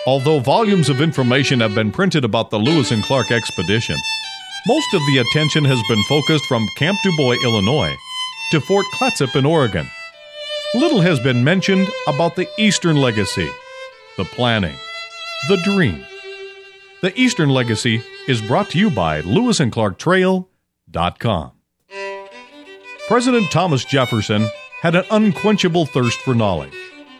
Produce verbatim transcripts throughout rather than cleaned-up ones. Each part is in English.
Although volumes of information have been printed about the Lewis and Clark expedition, most of the attention has been focused from Camp Du Bois, Illinois, to Fort Clatsop in Oregon. Little has been mentioned about the Eastern Legacy, the planning, the dream. The Eastern Legacy is brought to you by Lewis and Clark Trail dot com. President Thomas Jefferson had an unquenchable thirst for knowledge.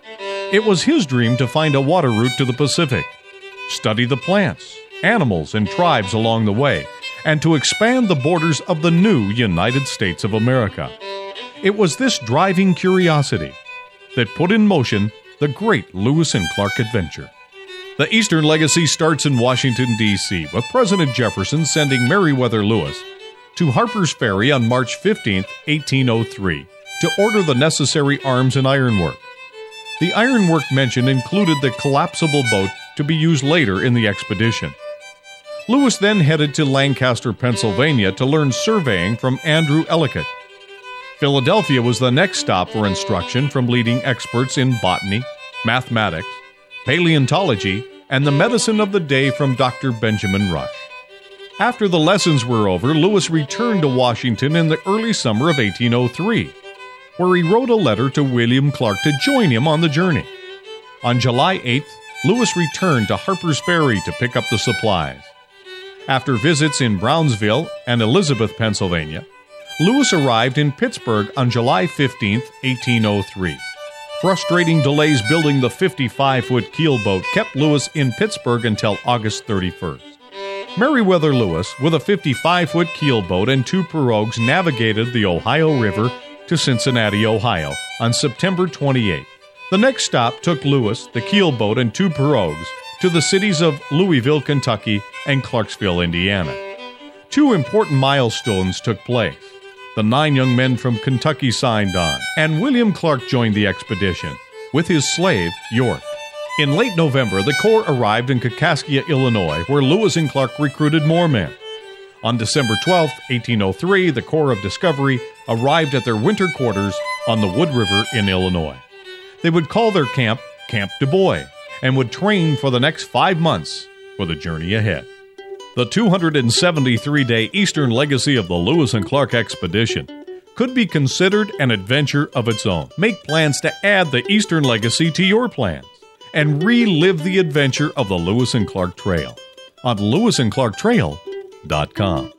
It was his dream to find a water route to the Pacific, study the plants, animals, and tribes along the way, and to expand the borders of the new United States of America. It was this driving curiosity that put in motion the great Lewis and Clark adventure. The Eastern Legacy starts in Washington, D C, with President Jefferson sending Meriwether Lewis to Harper's Ferry on March fifteenth, eighteen oh three, to order the necessary arms and ironwork. The ironwork mentioned included the collapsible boat to be used later in the expedition. Lewis then headed to Lancaster, Pennsylvania to learn surveying from Andrew Ellicott. Philadelphia was the next stop for instruction from leading experts in botany, mathematics, paleontology, and the medicine of the day from Doctor Benjamin Rush. After the lessons were over, Lewis returned to Washington in the early summer of eighteen oh three, where he wrote a letter to William Clark to join him on the journey. On July eighth, Lewis returned to Harper's Ferry to pick up the supplies. After visits in Brownsville and Elizabeth, Pennsylvania, Lewis arrived in Pittsburgh on July fifteenth, eighteen oh three. Frustrating delays building the fifty-five-foot keelboat kept Lewis in Pittsburgh until August thirty-first. Meriwether Lewis, with a fifty-five-foot keelboat and two pirogues, navigated the Ohio River to Cincinnati, Ohio, on September twenty-eighth. The next stop took Lewis, the keelboat, and two pirogues to the cities of Louisville, Kentucky, and Clarksville, Indiana. Two important milestones took place. The nine young men from Kentucky signed on, and William Clark joined the expedition, with his slave, York. In late November, the Corps arrived in Kaskaskia, Illinois, where Lewis and Clark recruited more men. On December twelfth, eighteen oh three, the Corps of Discovery arrived at their winter quarters on the Wood River in Illinois. They would call their camp Camp Du Bois and would train for the next five months for the journey ahead. The two hundred seventy-three day Eastern Legacy of the Lewis and Clark expedition could be considered an adventure of its own. Make plans to add the Eastern Legacy to your plans and relive the adventure of the Lewis and Clark Trail on Lewis and Clark Trail dot com.